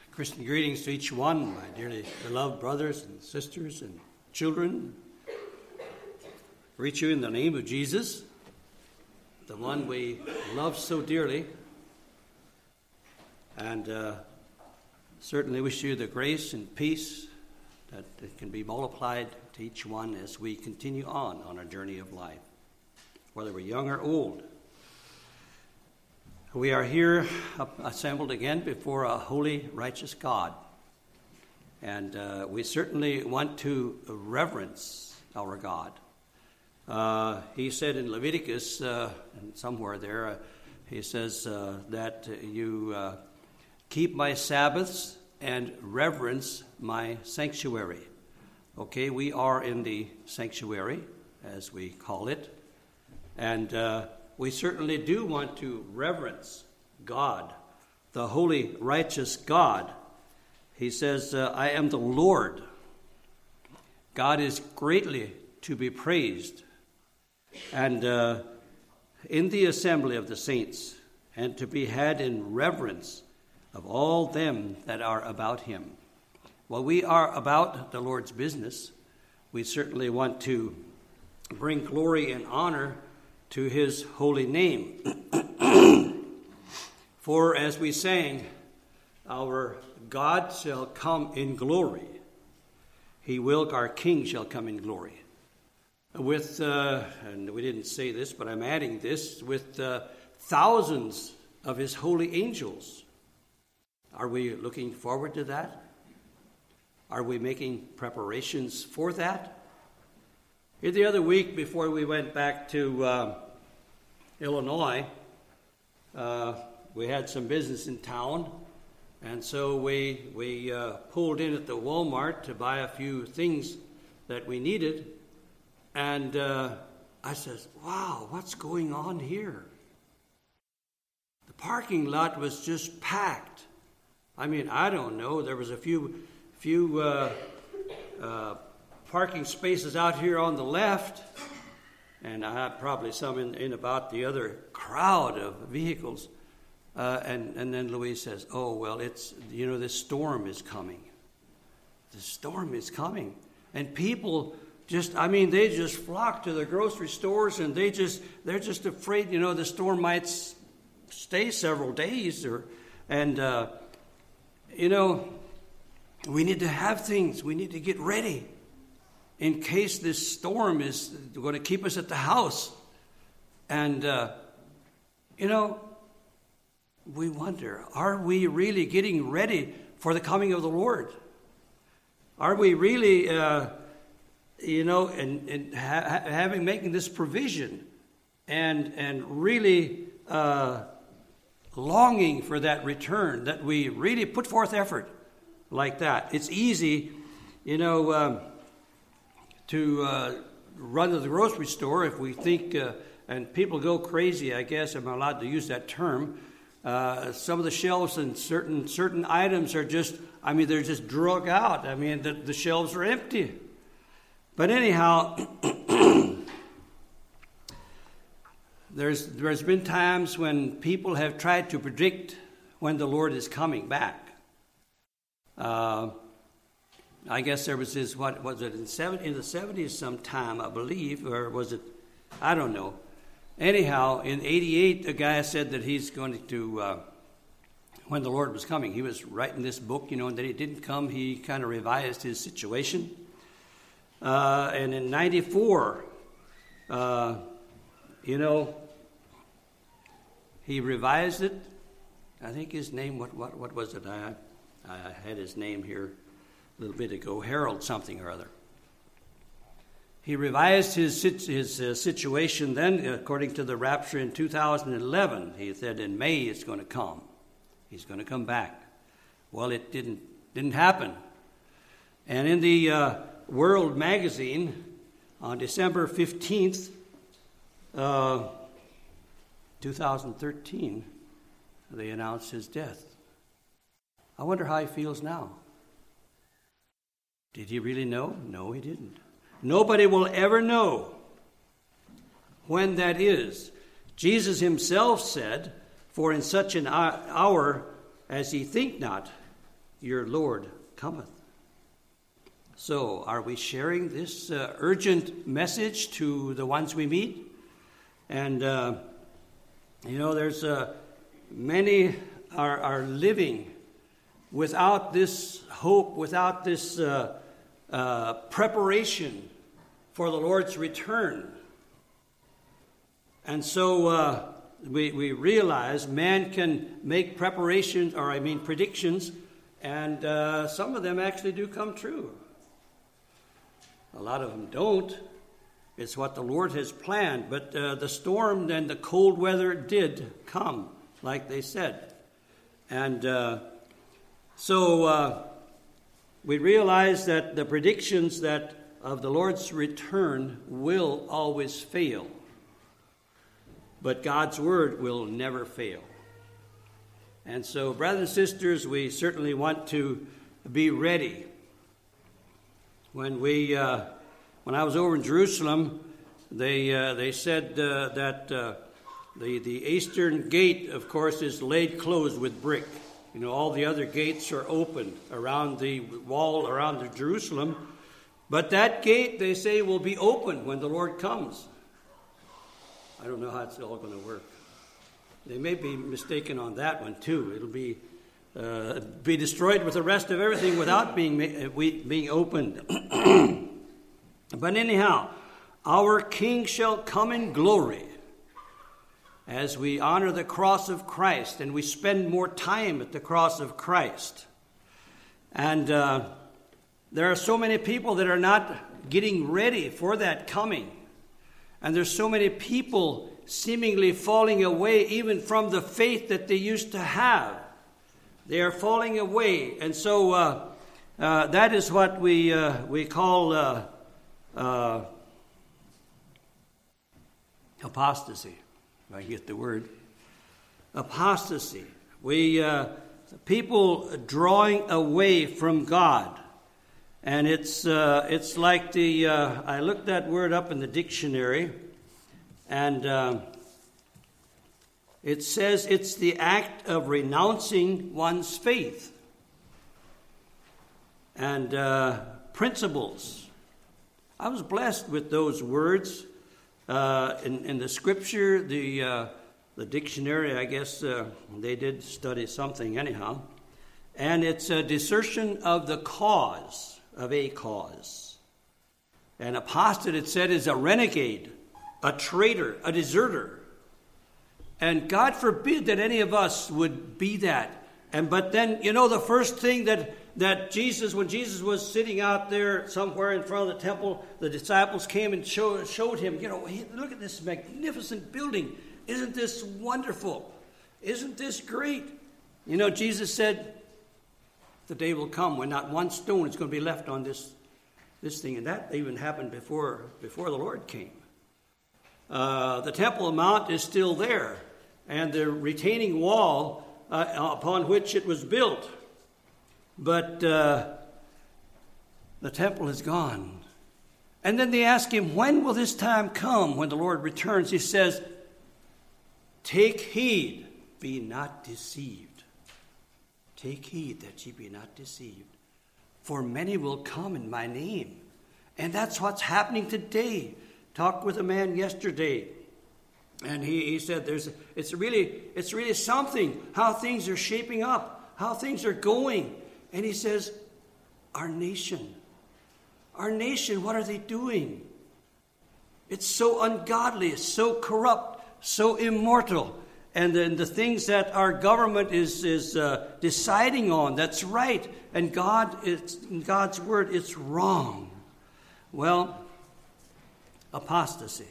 Christian greetings to each one, my dearly beloved brothers and sisters and children. I greet you in the name of Jesus, the one we love so dearly, and certainly wish you the grace and peace that it can be multiplied to each one as we continue on our journey of life, whether we're young or old. We are here assembled again before a holy, righteous God. And we certainly want to reverence our God. He said in Leviticus, and somewhere there, he says that you keep my Sabbaths and reverence my sanctuary. Okay, we are in the sanctuary, as we call it. And we certainly do want to reverence God, the holy, righteous God. He says, I am the Lord. God is greatly to be praised. And in the assembly of the saints, and to be had in reverence of all them that are about him. While we are about the Lord's business, we certainly want to bring glory and honor to his holy name. For as we sang, our God shall come in glory. Our King shall come in glory. With, and we didn't say this, but I'm adding this, with thousands of his holy angels. Are we looking forward to that? Are we making preparations for that? The other week, before we went back to Illinois, we had some business in town, and so we pulled in at the Walmart to buy a few things that we needed, and I said, wow, what's going on here? The parking lot was just packed. I mean, I don't know, there was a few parking spaces out here on the left, and I have probably some in about the other crowd of vehicles. And then Louise says, oh, well, it's, this storm is coming. The storm is coming. And people they just flock to the grocery stores, and they're just afraid, the storm might stay several days. We need to have things. We need to get ready in case this storm is going to keep us at the house. And, we wonder, are we really getting ready for the coming of the Lord? Are we really, making this provision and really longing for that return, that we really put forth effort like that? It's easy, to run to the grocery store if we think, and people go crazy, I guess I'm allowed to use that term. Some of the shelves and certain items are they're just drug out. The shelves are empty. But anyhow, there's been times when people have tried to predict when the Lord is coming back. I guess there was this, what was it, in the 70s sometime, I believe, or was it, I don't know. Anyhow, in 88, a guy said that he's going to, when the Lord was coming, he was writing this book, and then he didn't come. He kind of revised his situation. And in 94, he revised it. I think his name, what was it? I had his name here a little bit ago, Harold something or other. He revised his situation then according to the rapture in 2011. He said in May it's going to come. He's going to come back. Well, it didn't happen. And in the World magazine on December 15th, 2013, they announced his death. I wonder how he feels now. Did he really know? No, he didn't. Nobody will ever know when that is. Jesus himself said, for in such an hour as ye think not, your Lord cometh. So, are we sharing this urgent message to the ones we meet? And, there's many are living without this hope, without this preparation for the Lord's return. And so we realize man can make predictions, and some of them actually do come true. A lot of them don't. It's what the Lord has planned. But the storm and the cold weather did come, like they said. And so we realize that the predictions that of the Lord's return will always fail. But God's word will never fail. And so, brothers and sisters, we certainly want to be ready. When I was over in Jerusalem, they said that the eastern gate, of course, is laid closed with brick. All the other gates are open around the wall around Jerusalem. But that gate, they say, will be open when the Lord comes. I don't know how it's all going to work. They may be mistaken on that one, too. It'll be destroyed with the rest of everything without being opened. But anyhow, our King shall come in glory as we honor the cross of Christ and we spend more time at the cross of Christ. And there are so many people that are not getting ready for that coming. And there's so many people seemingly falling away even from the faith that they used to have. They are falling away. And so that is what we call apostasy, if I get the word. Apostasy. People drawing away from God. And it's like I looked that word up in the dictionary, and it says it's the act of renouncing one's faith and principles. I was blessed with those words in the Scripture. The dictionary, I guess they did study something anyhow, and it's a desertion of the cause. Of a cause. An apostate, it said, is a renegade, a traitor, a deserter. And God forbid that any of us would be that. But then, the first thing that Jesus, when Jesus was sitting out there somewhere in front of the temple, the disciples came and showed him, hey, look at this magnificent building. Isn't this wonderful? Isn't this great? Jesus said, the day will come when not one stone is going to be left on this thing. And that even happened before the Lord came. The Temple Mount is still there. And the retaining wall upon which it was built. But the temple is gone. And then they ask him, when will this time come when the Lord returns? He says, take heed, be not deceived. Take heed that ye be not deceived. For many will come in my name. And that's what's happening today. Talked with a man yesterday. And he said it's really something how things are shaping up, how things are going. And he says, our nation, what are they doing? It's so ungodly, it's so corrupt, so immortal. And then the things that our government is deciding on, that's right. And God's word, it's wrong. Well, apostasy.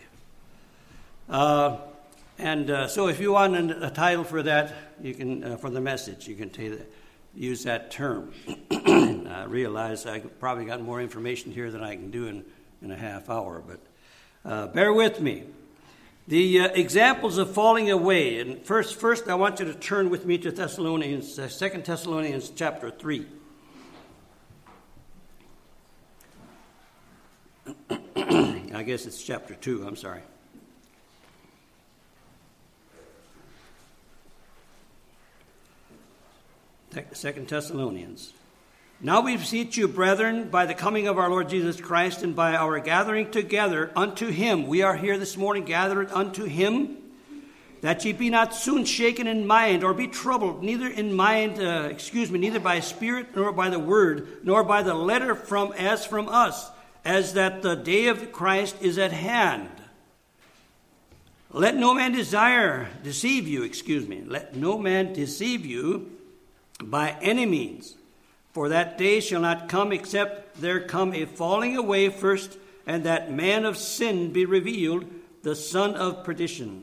So if you want a title for that, you can for the message, you can use that term. I realize I probably got more information here than I can do in a half hour, but bear with me. The examples of falling away. And first, I want you to turn with me to 2 Thessalonians chapter 3. I guess it's chapter 2, I'm sorry. 2 Thessalonians. Now we beseech you, brethren, by the coming of our Lord Jesus Christ and by our gathering together unto him. We are here this morning gathered unto him, that ye be not soon shaken in mind, or be troubled, neither by spirit, nor by the word, nor by the letter from us, as that the day of Christ is at hand. Let no man deceive you by any means. For that day shall not come, except there come a falling away first, and that man of sin be revealed, the son of perdition,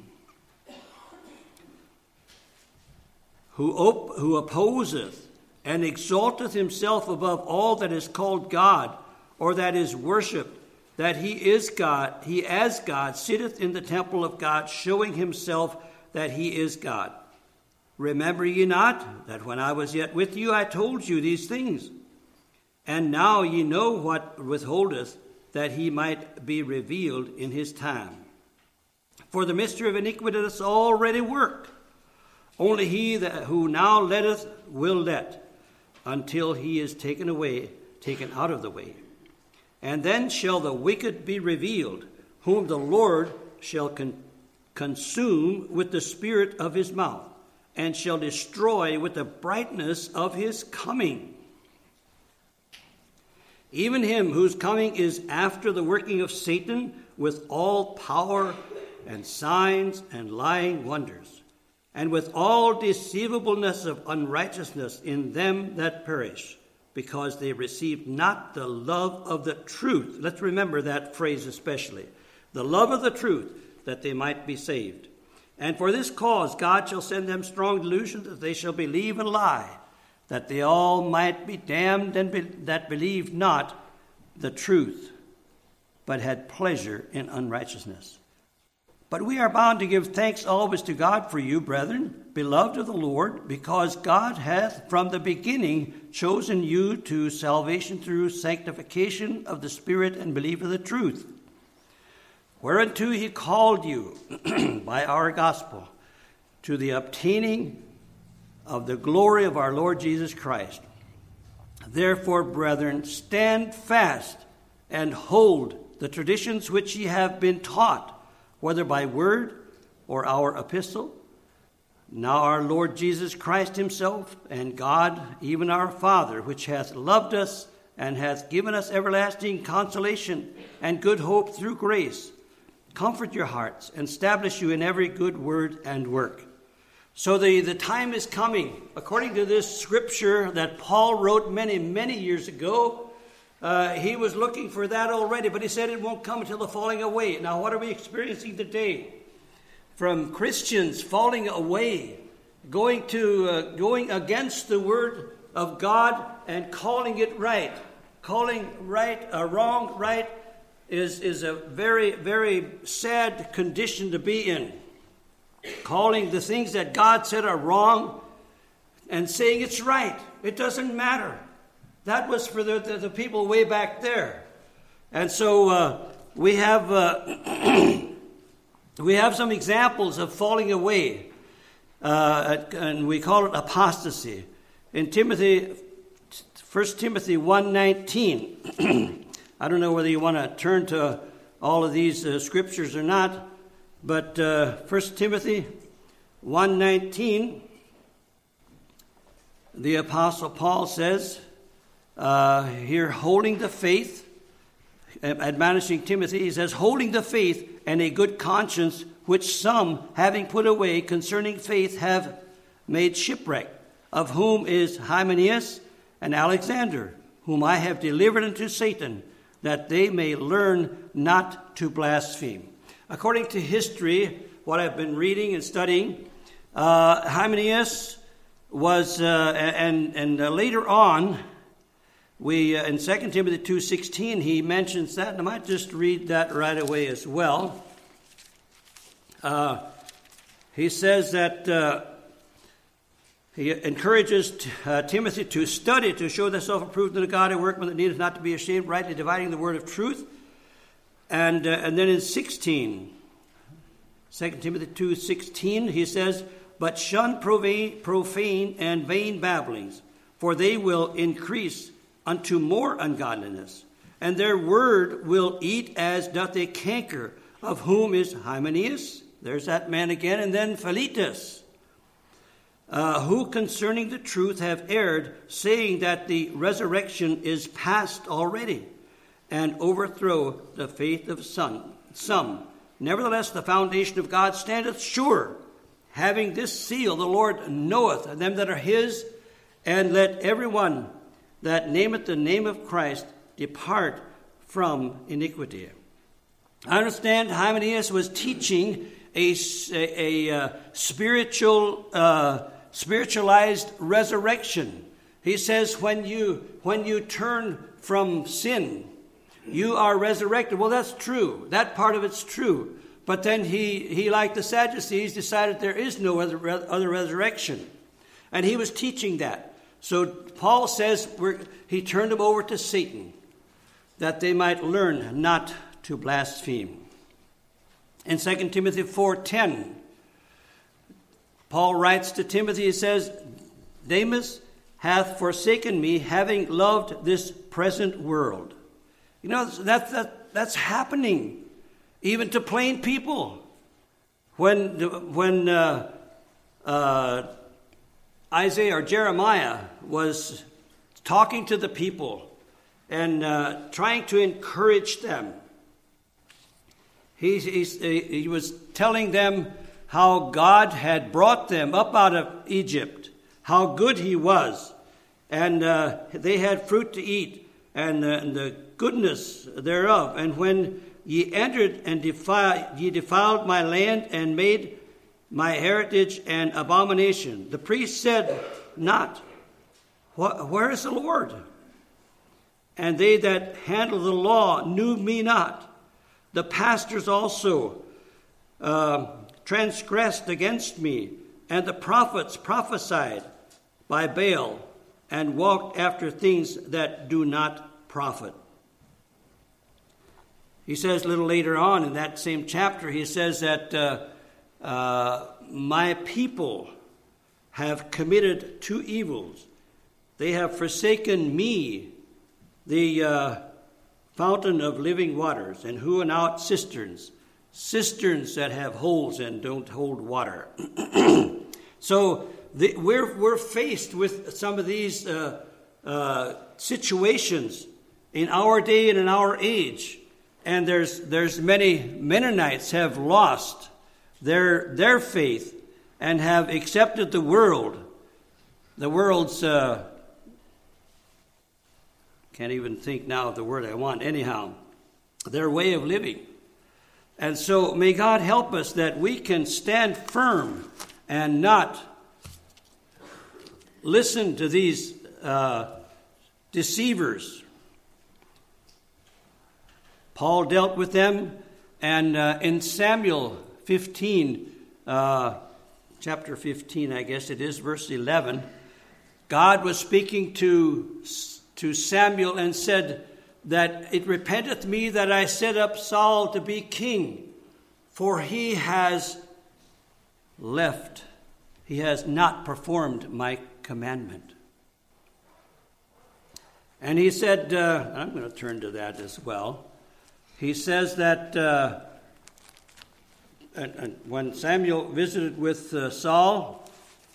who opposeth and exalteth himself above all that is called God, or that is worshipped, that he is God, he as God sitteth in the temple of God, showing himself that he is God. Remember ye not that when I was yet with you I told you these things? And now ye know what withholdeth, that he might be revealed in his time. For the mystery of iniquity is already worked. Only he who now letteth will let, until he is taken out of the way. And then shall the wicked be revealed, whom the Lord shall consume with the spirit of his mouth, and shall destroy with the brightness of his coming. Even him whose coming is after the working of Satan, with all power and signs and lying wonders, and with all deceivableness of unrighteousness in them that perish, because they received not the love of the truth. Let's remember that phrase especially. The love of the truth, that they might be saved. And for this cause God shall send them strong delusion, that they shall believe and lie, that they all might be damned, and that believed not the truth, but had pleasure in unrighteousness. But we are bound to give thanks always to God for you, brethren, beloved of the Lord, because God hath from the beginning chosen you to salvation through sanctification of the Spirit and belief of the truth, whereunto he called you by our gospel, to the obtaining of the glory of our Lord Jesus Christ. Therefore, brethren, stand fast and hold the traditions which ye have been taught, whether by word or our epistle. Now our Lord Jesus Christ himself, and God, even our Father, which hath loved us and hath given us everlasting consolation and good hope through grace, comfort your hearts and establish you in every good word and work. So the time is coming, according to this scripture that Paul wrote many, many years ago. He was looking for that already, but he said it won't come until the falling away. Now, what are we experiencing today? From Christians falling away, going against the word of God and calling it right. Calling wrong right is a very, very sad condition to be in. Calling the things that God said are wrong and saying it's right. It doesn't matter. That was for the people way back there. And so we have some examples of falling away, and we call it apostasy. In 1 Timothy 1:19, I don't know whether you want to turn to all of these scriptures or not, but 1 Timothy 1:19, the Apostle Paul says, here, holding the faith, admonishing Timothy, he says, holding the faith and a good conscience, which some, having put away concerning faith, have made shipwreck, of whom is Hymenaeus and Alexander, whom I have delivered unto Satan, that they may learn not to blaspheme. According to history, what I've been reading and studying, Hymenaeus was, and later on, in 2 Timothy 2:16, he mentions that, and I might just read that right away as well. He says that he encourages Timothy to study, to show thyself approved unto God, a workman that needeth not to be ashamed, rightly dividing the word of truth. And then in 2 Timothy 2:16, he says, but shun profane and vain babblings, for they will increase unto more ungodliness. And their word will eat as doth a canker, of whom is Hymenaeus, there's that man again, and then Philetus, who concerning the truth have erred, saying that the resurrection is past already, and overthrow the faith of some. Nevertheless, the foundation of God standeth sure, having this seal, the Lord knoweth them that are his, and let everyone that nameth the name of Christ depart from iniquity. I understand Hymenaeus was teaching a spiritualized resurrection. He says when you turn from sin, you are resurrected. Well, that's true. That part of it's true. But then he like the Sadducees, decided there is no other resurrection. And he was teaching that. So Paul says he turned them over to Satan, that they might learn not to blaspheme. In 2 Timothy 4:10, Paul writes to Timothy, he says, Demas hath forsaken me, having loved this present world. You know, that's happening even to plain people. When Isaiah or Jeremiah was talking to the people and trying to encourage them, he was telling them how God had brought them up out of Egypt, how good he was, and they had fruit to eat, and the goodness thereof. And when ye entered and ye defiled my land and made my heritage an abomination. The priest said not, where is the Lord? And they that handle the law knew me not. The pastors also transgressed against me, and the prophets prophesied by Baal, and walked after things that do not profit. He says a little later on in that same chapter, he says that my people have committed two evils. They have forsaken me, the fountain of living waters, and hewn out cisterns that have holes and don't hold water. So we're faced with some of these situations in our day and in our age. And there's many Mennonites have lost their faith and have accepted the world's can't even think now of the word I want. Anyhow, their way of living. And so may God help us that we can stand firm and not listen to these deceivers. Paul dealt with them, and in Samuel 15, chapter 15, I guess it is, verse 11, God was speaking to Samuel and said that it repenteth me that I set up Saul to be king, for he has not performed my commandment. And he said, I'm going to turn to that as well. He says that and when Samuel visited with Saul,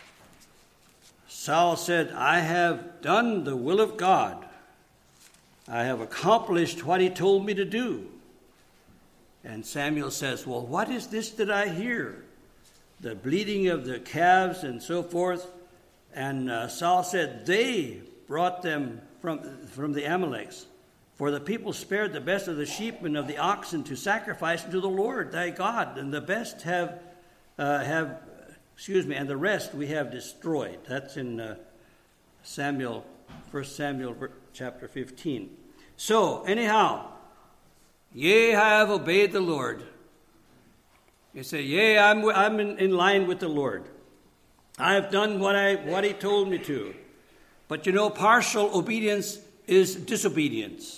Saul said, I have done the will of God. I have accomplished what he told me to do. And Samuel says, well, what is this that I hear? The bleating of the calves and so forth. And Saul said, they brought them from the Amalekites. For the people spared the best of the sheep and of the oxen to sacrifice unto the Lord thy God, and the best and the rest we have destroyed. That's in 1 Samuel chapter 15. So, anyhow, yea, I have obeyed the Lord. You say, yea, I'm in line with the Lord. I have done what he told me to. But you know, partial obedience is disobedience.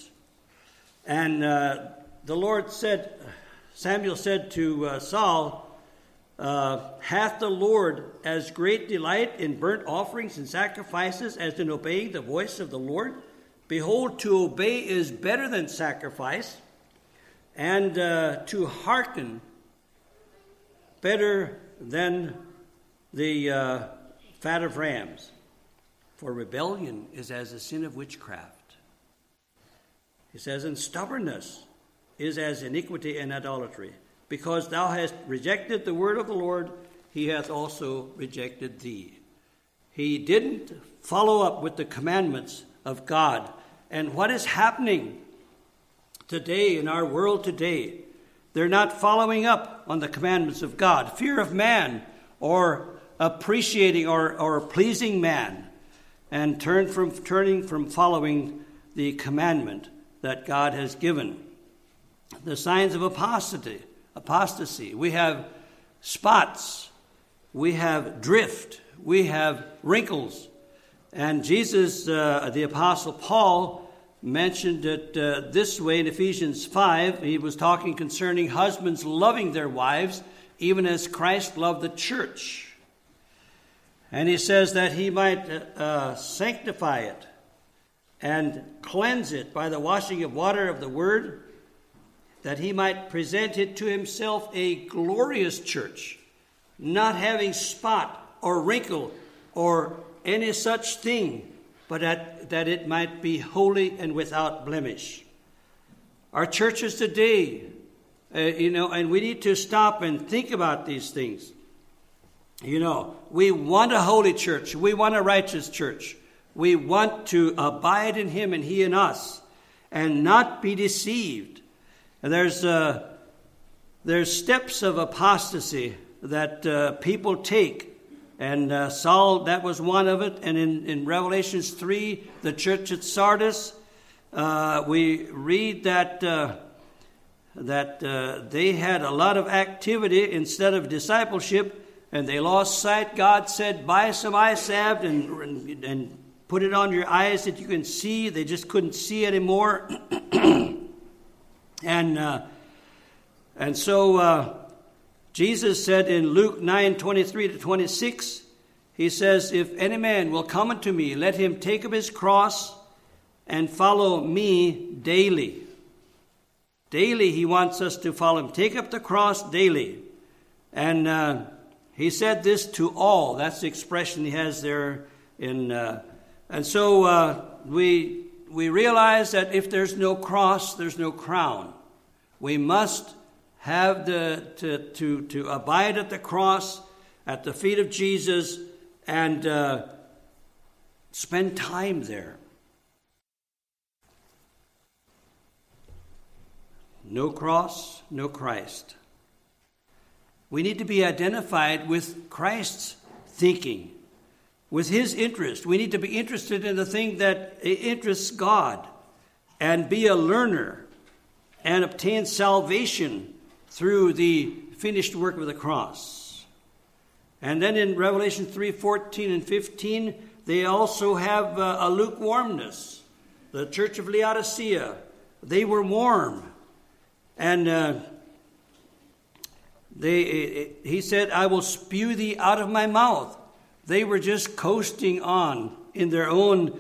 And Samuel said to Saul, hath the Lord as great delight in burnt offerings and sacrifices as in obeying the voice of the Lord? Behold, to obey is better than sacrifice, and to hearken better than the fat of rams. For rebellion is as the sin of witchcraft. He says, and stubbornness is as iniquity and idolatry. Because thou hast rejected the word of the Lord, he hath also rejected thee. He didn't follow up with the commandments of God. And what is happening today in our world today? They're not following up on the commandments of God. Fear of man, or appreciating or pleasing man, and turning from following the commandment that God has given. The signs of apostasy. We have spots. We have drift. We have wrinkles. And Jesus, the Apostle Paul, mentioned it this way in Ephesians 5. He was talking concerning husbands loving their wives, even as Christ loved the church. And he says that he might sanctify it and cleanse it by the washing of water of the word, that he might present it to himself a glorious church, not having spot or wrinkle or any such thing, but that it might be holy and without blemish. Our churches today, and we need to stop and think about these things. We want a holy church. We want a righteous church. We want to abide in him and he in us, and not be deceived. And there's steps of apostasy that people take. And Saul, that was one of it. And in Revelations 3, the church at Sardis, we read that they had a lot of activity instead of discipleship, and they lost sight. God said, buy some eye salve and put it on your eyes that you can see. They just couldn't see anymore. And so Jesus said in Luke 9:23-26, he says, if any man will come unto me, let him take up his cross and follow me daily. Daily he wants us to follow him. Take up the cross daily. And he said this to all. That's the expression he has there. And so we realize that if there's no cross, there's no crown. We must have to abide at the cross, at the feet of Jesus, and spend time there. No cross, no Christ. We need to be identified with Christ's thinking, with his interest. We need to be interested in the thing that interests God, and be a learner and obtain salvation through the finished work of the cross. And then in Revelation 3:14 and 15, they also have a lukewarmness. The church of Laodicea, they were warm. And he said, I will spew thee out of my mouth. They were just coasting on in their own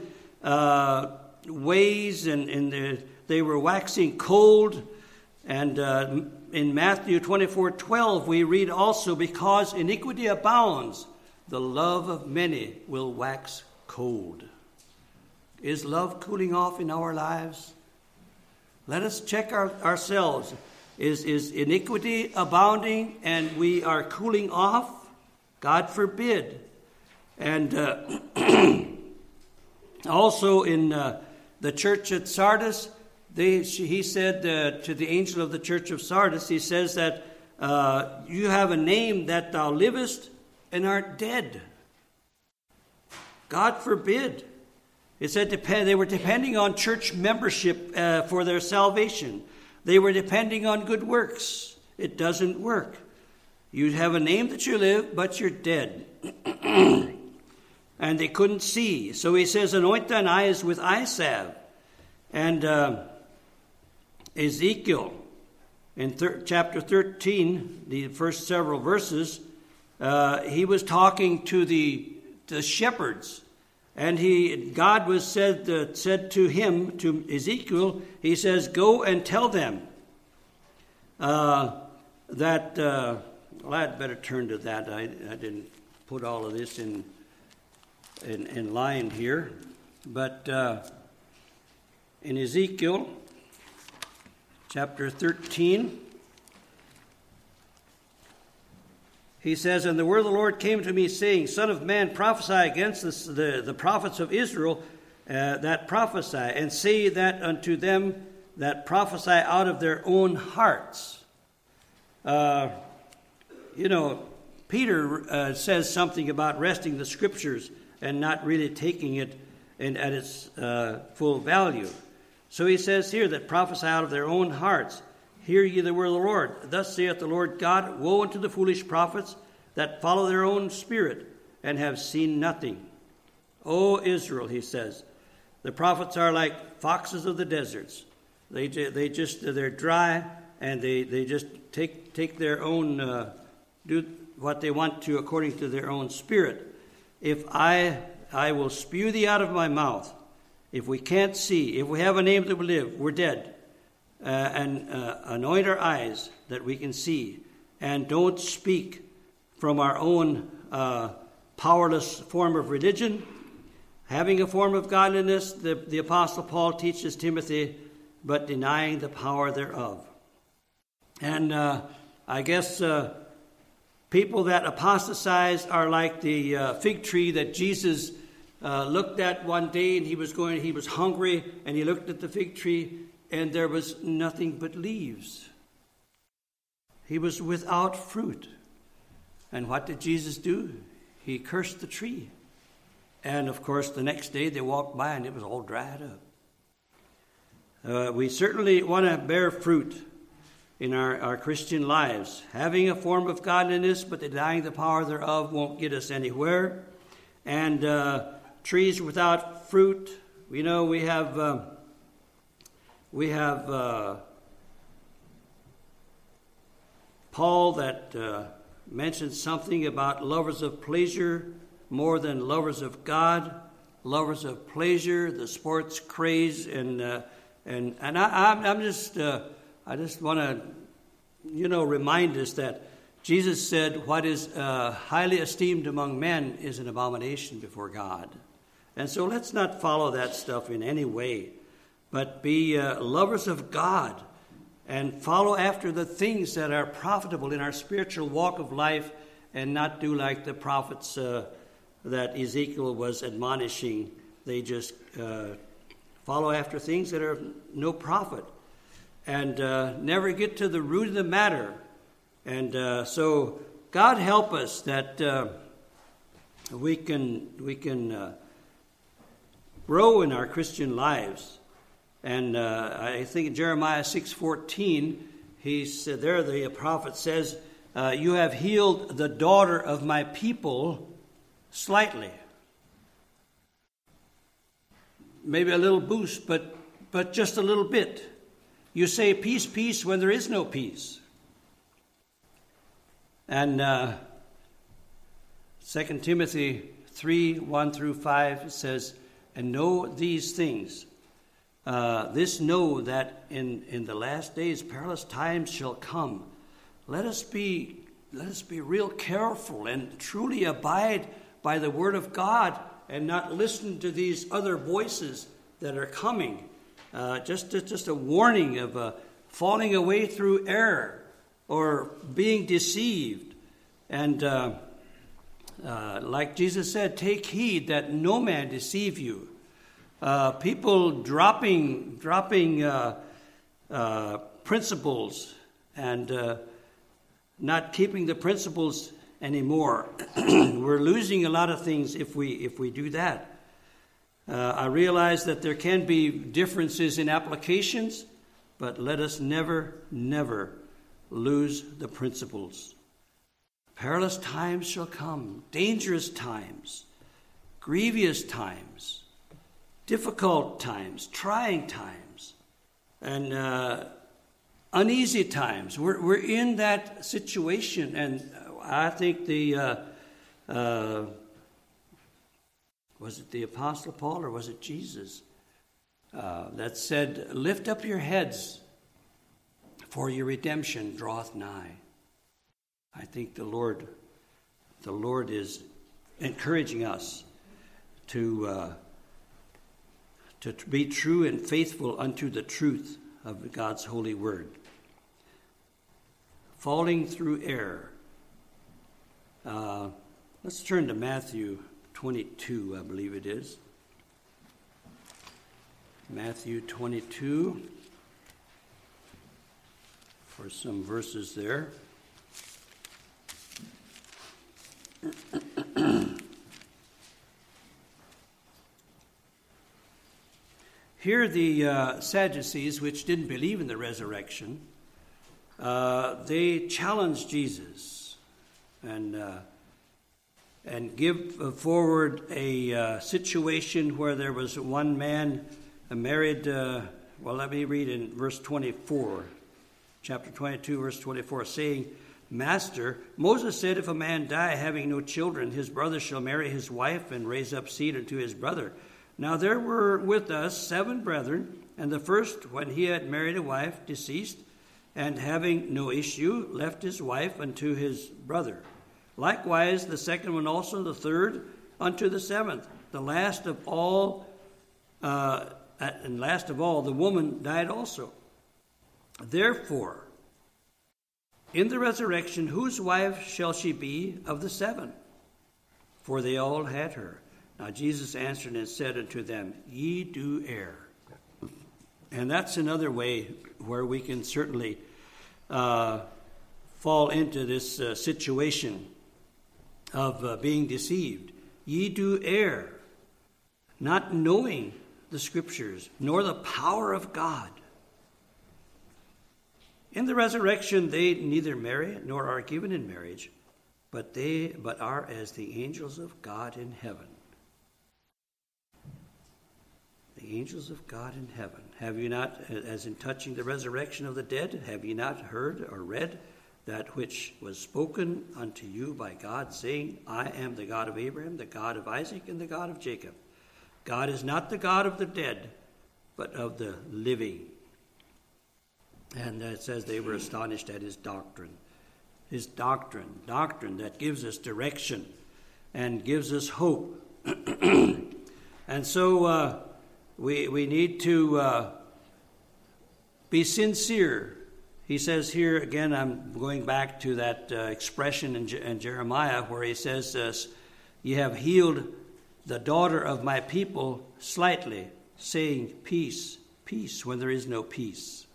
ways, and they were waxing cold. And in Matthew 24:12, we read also, because iniquity abounds, the love of many will wax cold. Is love cooling off in our lives? Let us check ourselves. Is iniquity abounding and we are cooling off? God forbid. And also in the church at Sardis, he said to the angel of the church of Sardis, he says that you have a name that thou livest and art dead. God forbid. It said they were depending on church membership for their salvation. They were depending on good works. It doesn't work. You have a name that you live, but you're dead. And they couldn't see. So he says, anoint thine eyes with eye salve. And Ezekiel in chapter 13, the first several verses, he was talking to the shepherds. And God was said to him, to Ezekiel, he says, go and tell them that, well, I'd better turn to that. I didn't put all of this in line here. But in Ezekiel chapter 13, he says, and the word of the Lord came to me, saying, Son of man, prophesy against the prophets of Israel that prophesy, and say that unto them that prophesy out of their own hearts. Peter says something about resting the Scriptures and not really taking it at its full value. So he says here that prophesy out of their own hearts. Hear ye the word of the Lord. Thus saith the Lord God, woe unto the foolish prophets that follow their own spirit and have seen nothing. O Israel, he says, the prophets are like foxes of the deserts. They're dry, and they just take their own, do what they want to according to their own spirit. If I will spew thee out of my mouth. If we can't see, if we have a name that we live, we're dead. And anoint our eyes that we can see, and don't speak from our own powerless form of religion. Having a form of godliness, the Apostle Paul teaches Timothy, but denying the power thereof. And I guess people that apostatize are like the fig tree that Jesus looked at one day, and he was hungry, and he looked at the fig tree, and there was nothing but leaves. He was without fruit. And what did Jesus do? He cursed the tree. And, of course, the next day they walked by and it was all dried up. We certainly want to bear fruit in our Christian lives. Having a form of godliness but denying the power thereof won't get us anywhere. And trees without fruit, we have Paul that mentions something about lovers of pleasure more than lovers of God, lovers of pleasure, the sports craze, and I just want to remind us that Jesus said, "What is highly esteemed among men is an abomination before God," and so let's not follow that stuff in any way. But be lovers of God and follow after the things that are profitable in our spiritual walk of life, and not do like the prophets that Ezekiel was admonishing. They just follow after things that are of no profit and never get to the root of the matter. And so God help us that we can grow in our Christian lives. And I think in Jeremiah 6:14, he said there, the prophet says, "You have healed the daughter of my people slightly." Maybe a little boost, but just a little bit. You say peace, peace, when there is no peace. And 2 Timothy 3:1-5 says, "And know these things. This know that in the last days perilous times shall come." Let us be real careful and truly abide by the word of God, and not listen to these other voices that are coming. Just a warning of falling away through error or being deceived. And like Jesus said, take heed that no man deceive you. People dropping principles and not keeping the principles anymore. We're losing a lot of things if we do that. I realize that there can be differences in applications, but let us never lose the principles. Perilous times shall come, dangerous times, grievous times, difficult times, trying times. And uneasy times. We're in that situation, and I think was it the Apostle Paul or was it Jesus that said, "Lift up your heads, for your redemption draweth nigh." I think the Lord is encouraging us to be true and faithful unto the truth of God's holy word. Falling through error. Let's turn to Matthew 22, I believe it is. Matthew 22, for some verses there. Here the Sadducees, which didn't believe in the resurrection, they challenged Jesus and give forward a situation where there was one man married. Let me read in verse 24, chapter 22, verse 24, saying, "Master, Moses said, if a man die having no children, his brother shall marry his wife and raise up seed unto his brother. Now there were with us 7 brethren, and the first, when he had married a wife, deceased, and having no issue, left his wife unto his brother. Likewise the second one also, the third unto the 7th. The last of all, the woman died also. Therefore, in the resurrection, whose wife shall she be of the 7? For they all had her. Now Jesus answered and said unto them, Ye do err." And that's another way where we can certainly fall into this situation of being deceived. Ye do err, not knowing the Scriptures, nor the power of God. In the resurrection, they neither marry nor are given in marriage, but are as the angels of God in heaven. The angels of God in heaven. Have you not, as in touching the resurrection of the dead, have you not heard or read that which was spoken unto you by God, saying, I am the God of Abraham, the God of Isaac, and the God of Jacob. God is not the God of the dead, but of the living. And it says they were astonished at his doctrine. His doctrine that gives us direction and gives us hope. And so we need to be sincere. He says here, again, I'm going back to that expression in Jeremiah where he says, "Ye have healed the daughter of my people slightly, saying, peace, peace, when there is no peace."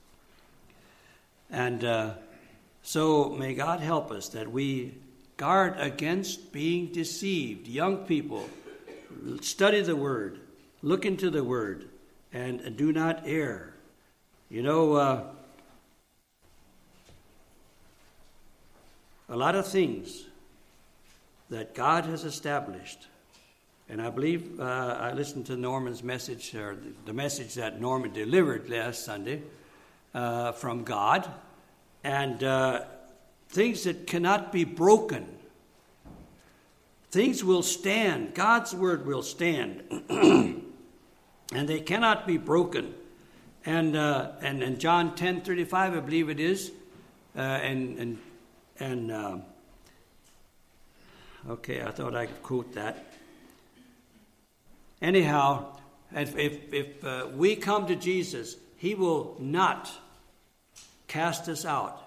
And so may God help us that we guard against being deceived. Young people, study the Word, look into the Word, and do not err. You know, a lot of things that God has established, and I believe I listened to Norman's message, or the message that Norman delivered last Sunday from God, and things that cannot be broken. Things will stand. God's word will stand, and they cannot be broken. And in John 10:35, I believe it is, okay, I thought I could quote that. Anyhow, if we come to Jesus, he will not cast us out.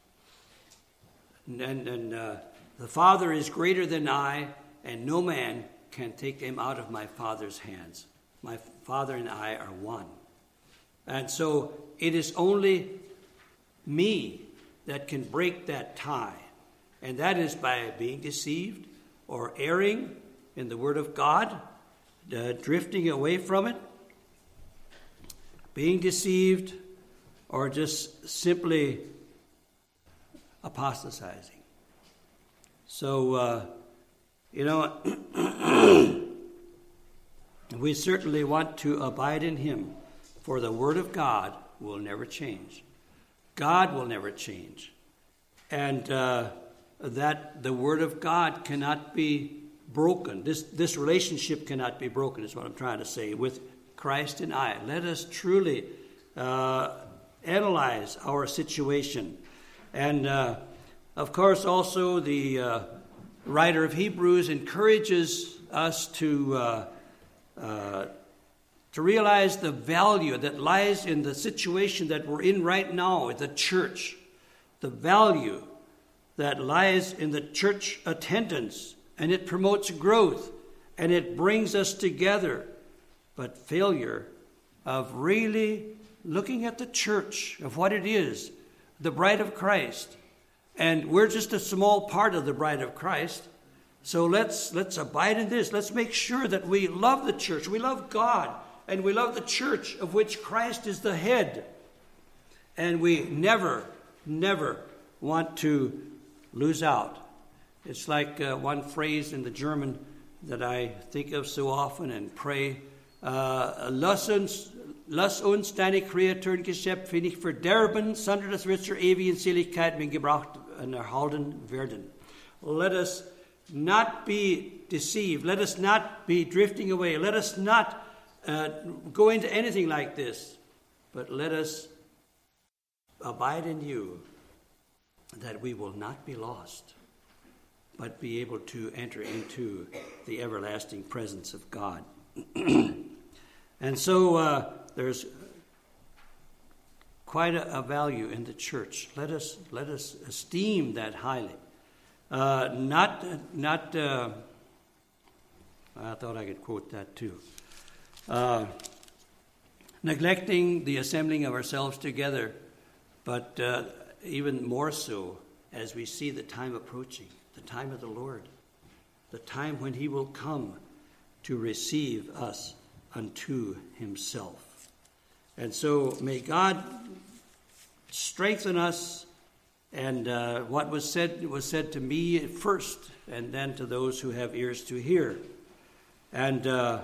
And the Father is greater than I, and no man can take him out of my Father's hands. My Father and I are one. And so it is only me that can break that tie. And that is by being deceived or erring in the Word of God, drifting away from it, being deceived, or just simply apostatizing. So, we certainly want to abide in him, for the Word of God will never change. God will never change. And that the Word of God cannot be broken. This relationship cannot be broken, is what I'm trying to say, with Christ and I. Let us truly analyze our situation. And, of course, also the writer of Hebrews encourages us to realize the value that lies in the situation that we're in right now, the church. The value that lies in the church attendance, and it promotes growth, and it brings us together. But failure of really looking at the church, of what it is, the bride of Christ. And we're just a small part of the bride of Christ. So let's abide in this. Let's make sure that we love the church. We love God, and we love the church of which Christ is the head. And we never want to lose out. It's like one phrase in the German that I think of so often and pray, lass uns deine Kreaturen Geschöpfe nicht verderben, sondern das wird zur ewigen Seligkeit mit gebracht und erhalten werden. Let us not be deceived. Let us not be drifting away. Let us not go into anything like this. But let us abide in you, that we will not be lost, but be able to enter into the everlasting presence of God. And so there's quite a value in the church. Let us esteem that highly. I thought I could quote that too. Neglecting the assembling of ourselves together, but even more so as we see the time approaching, the time of the Lord, the time when he will come to receive us unto himself. And so may God strengthen us, and what was said to me at first, and then to those who have ears to hear. And the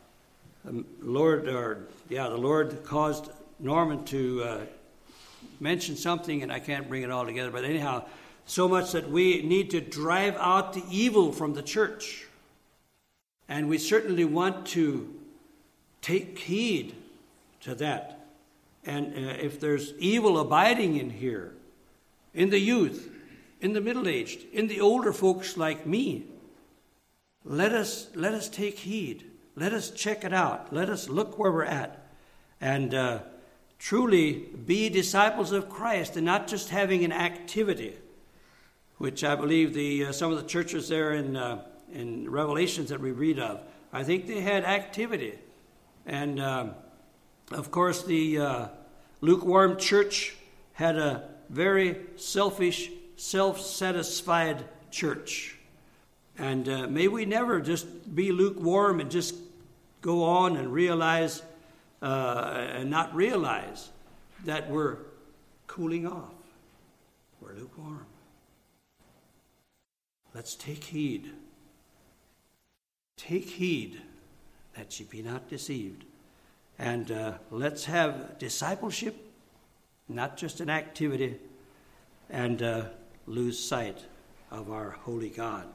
Lord caused Norman to mention something, and I can't bring it all together, but anyhow, so much that we need to drive out the evil from the church. And we certainly want to take heed to that. And if there's evil abiding in here, in the youth, in the middle-aged, in the older folks like me, let us take heed. Let us check it out. Let us look where we're at. And truly be disciples of Christ, and not just having an activity, which I believe some of the churches there in Revelations that we read of, I think they had activity. And of course the lukewarm church had a very selfish, self-satisfied church. And may we never just be lukewarm and just go on and realize and not realize that we're cooling off. We're lukewarm. Let's take heed. Take heed that ye be not deceived. And let's have discipleship, not just an activity, and lose sight of our holy God.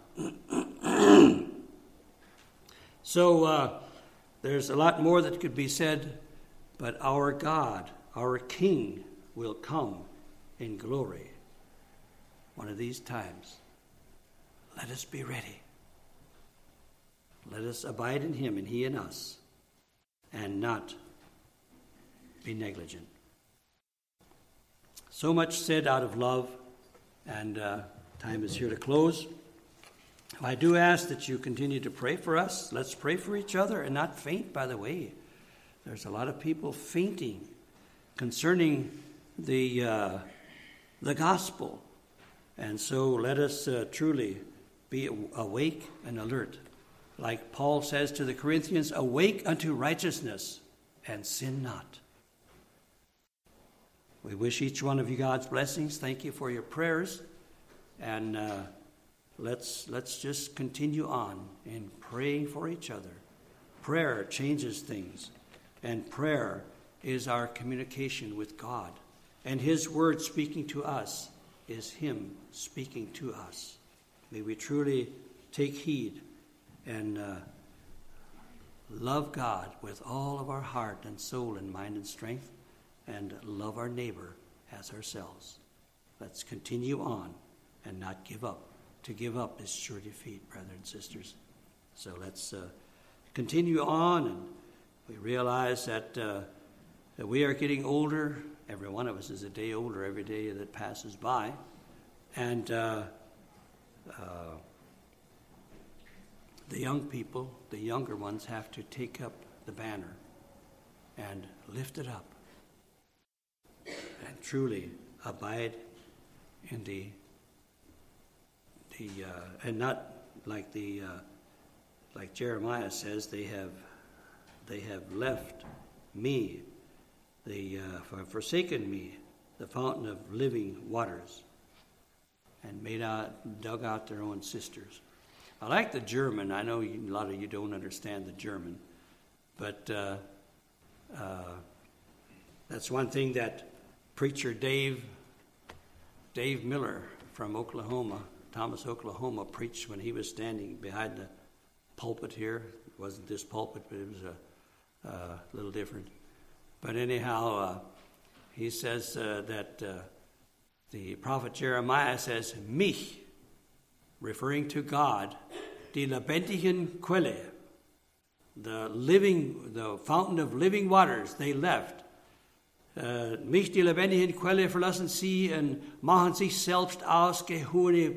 So there's a lot more that could be said, but our God, our King, will come in glory one of these times. Let us be ready. Let us abide in him and he in us, and not be negligent. So much said out of love, and time is here to close. I do ask that you continue to pray for us. Let's pray for each other and not faint, by the way. There's a lot of people fainting concerning the gospel. And so let us truly be awake and alert. Like Paul says to the Corinthians, awake unto righteousness and sin not. We wish each one of you God's blessings. Thank you for your prayers. And let's just continue on in praying for each other. Prayer changes things. And prayer is our communication with God. And his word speaking to us is him speaking to us. May we truly take heed and love God with all of our heart and soul and mind and strength, and love our neighbor as ourselves. Let's continue on and not give up. To give up is sure defeat, brothers and sisters. So let's continue on, and we realize that we are getting older. Every one of us is a day older every day that passes by. And the young people, the younger ones, have to take up the banner and lift it up and truly abide in the and not like like Jeremiah says, they have left me, forsaken me, the fountain of living waters, and dug out their own cisterns. I like the German. I know a lot of you don't understand the German, but that's one thing that preacher Dave Miller from Oklahoma, Thomas, Oklahoma, preached when he was standing behind the pulpit here. It wasn't this pulpit, but it was a little different. But anyhow, he says that the prophet Jeremiah says, mich, referring to God, die lebendigen Quelle, the fountain of living waters, they left. Mich, die lebendigen Quelle, verlassen sie und machen sich selbst ausgehörig.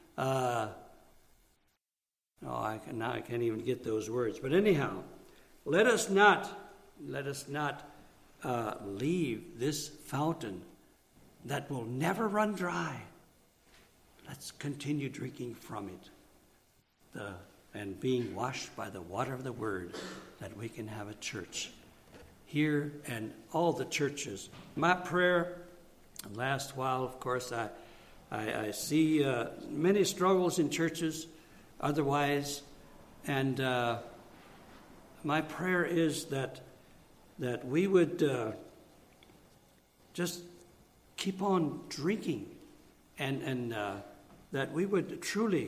I can't even get those words. But anyhow, let us not leave this fountain that will never run dry. Let's continue drinking from it, and being washed by the water of the Word, that we can have a church here and all the churches. My prayer, last while, of course, I see many struggles in churches otherwise, and my prayer is that we would just keep on drinking, and that we would truly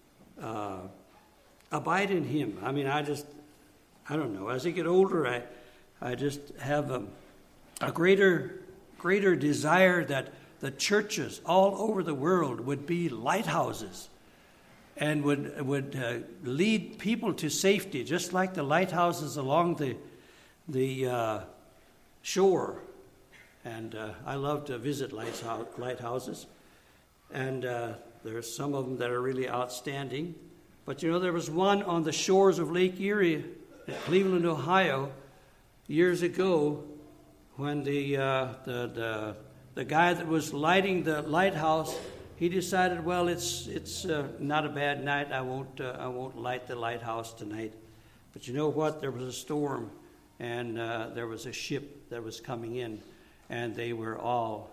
abide in him. I mean, I don't know. As I get older, I just have a greater desire that the churches all over the world would be lighthouses and would lead people to safety, just like the lighthouses along the shore. And I love to visit lighthouses, and there's some of them that are really outstanding. But there was one on the shores of Lake Erie at Cleveland, Ohio, years ago, when the guy that was lighting the lighthouse, he decided, well, it's not a bad night. I won't light the lighthouse tonight. But you know what? There was a storm, and there was a ship that was coming in, and they were all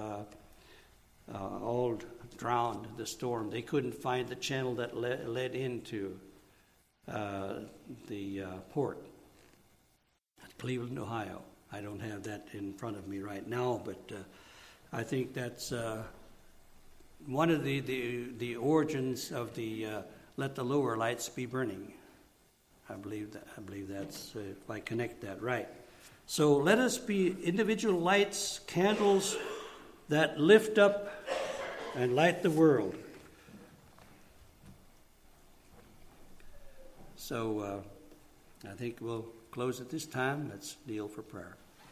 drowned in the storm. They couldn't find the channel that led into the port at Cleveland, Ohio. I don't have that in front of me right now, but I think that's one of the origins of the let the lower lights be burning. I believe that's if I connect that right. So let us be individual lights, candles that lift up and light the world. So I think we'll close at this time. Let's kneel for prayer.